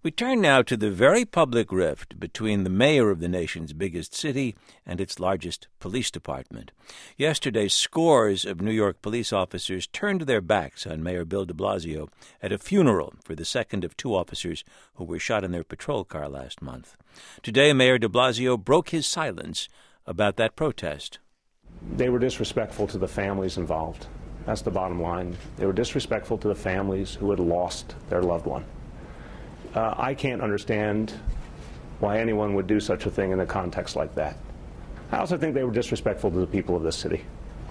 We turn now to the very public rift between the mayor of the nation's biggest city and its largest police department. Yesterday, scores of New York police officers turned their backs on Mayor Bill de Blasio at a funeral for the second of two officers who were shot in their patrol car last month. Today, Mayor de Blasio broke his silence about that protest. They were disrespectful to the families involved. That's the bottom line. They were disrespectful to the families who had lost their loved one. I can't understand why anyone would do such a thing in a context like that. I also think they were disrespectful to the people of this city,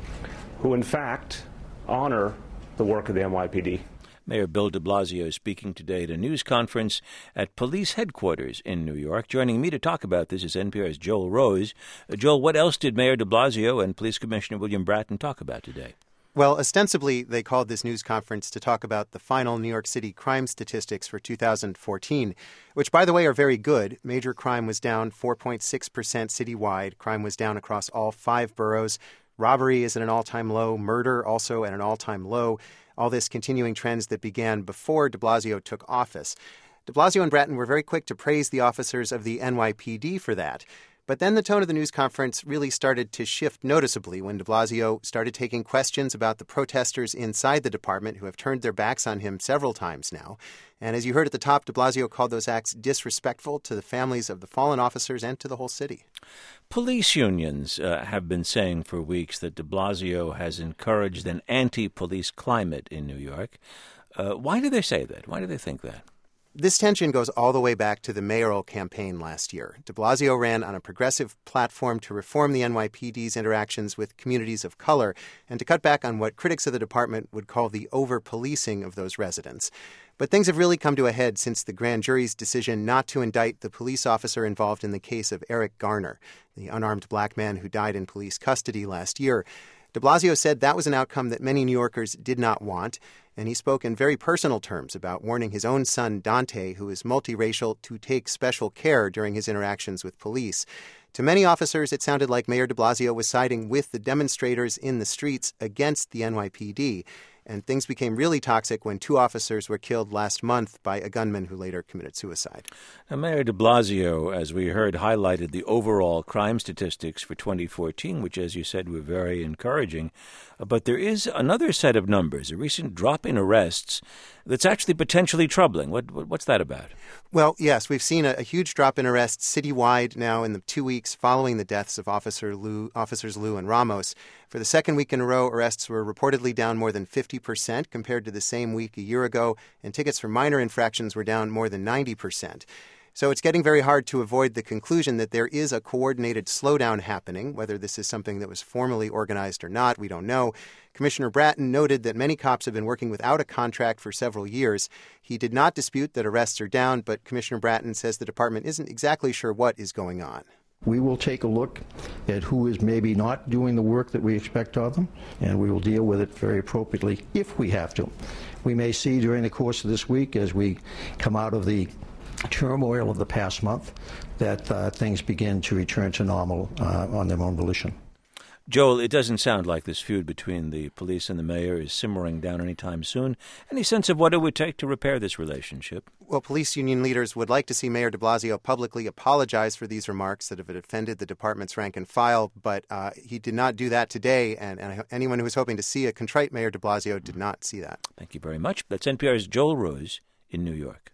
who in fact honor the work of the NYPD. Mayor Bill de Blasio speaking today at a news conference at police headquarters in New York. Joining me to talk about this is NPR's Joel Rose. Joel, what else did Mayor de Blasio and Police Commissioner William Bratton talk about today? Well, ostensibly, they called this news conference to talk about the final New York City crime statistics for 2014, which, by the way, are very good. Major crime was down 4.6% citywide. Crime was down across all 5 boroughs. Robbery is at an all-time low. Murder also at an all-time low. All this continuing trends that began before de Blasio took office. De Blasio and Bratton were very quick to praise the officers of the NYPD for that. But then the tone of the news conference really started to shift noticeably when de Blasio started taking questions about the protesters inside the department who have turned their backs on him several times now. And as you heard at the top, de Blasio called those acts disrespectful to the families of the fallen officers and to the whole city. Police unions have been saying for weeks that de Blasio has encouraged an anti-police climate in New York. Why do they say that? Why do they think that? This tension goes all the way back to the mayoral campaign last year. De Blasio ran on a progressive platform to reform the NYPD's interactions with communities of color and to cut back on what critics of the department would call the over-policing of those residents. But things have really come to a head since the grand jury's decision not to indict the police officer involved in the case of Eric Garner, the unarmed black man who died in police custody last year. De Blasio said that was an outcome that many New Yorkers did not want, and he spoke in very personal terms about warning his own son, Dante, who is multiracial, to take special care during his interactions with police. To many officers, it sounded like Mayor de Blasio was siding with the demonstrators in the streets against the NYPD, and things became really toxic when 2 officers were killed last month by a gunman who later committed suicide. Now, Mayor de Blasio, as we heard, highlighted the overall crime statistics for 2014, which, as you said, were very encouraging. But there is another set of numbers, a recent drop in arrests, that's actually potentially troubling. What's that about? Well, yes, we've seen a huge drop in arrests citywide now in the 2 weeks following the deaths of Officers Liu and Ramos. For the second week in a row, arrests were reportedly down more than 50% compared to the same week a year ago, and tickets for minor infractions were down more than 90%. So it's getting very hard to avoid the conclusion that there is a coordinated slowdown happening. Whether this is something that was formally organized or not, we don't know. Commissioner Bratton noted that many cops have been working without a contract for several years. He did not dispute that arrests are down, but Commissioner Bratton says the department isn't exactly sure what is going on. We will take a look at who is maybe not doing the work that we expect of them, and we will deal with it very appropriately if we have to. We may see during the course of this week, as we come out of the turmoil of the past month, that things begin to return to normal on their own volition. Joel, it doesn't sound like this feud between the police and the mayor is simmering down anytime soon. Any sense of what it would take to repair this relationship? Well, police union leaders would like to see Mayor de Blasio publicly apologize for these remarks that have offended the department's rank and file, but he did not do that today, and anyone who was hoping to see a contrite Mayor de Blasio did not see that. Thank you very much. That's NPR's Joel Rose in New York.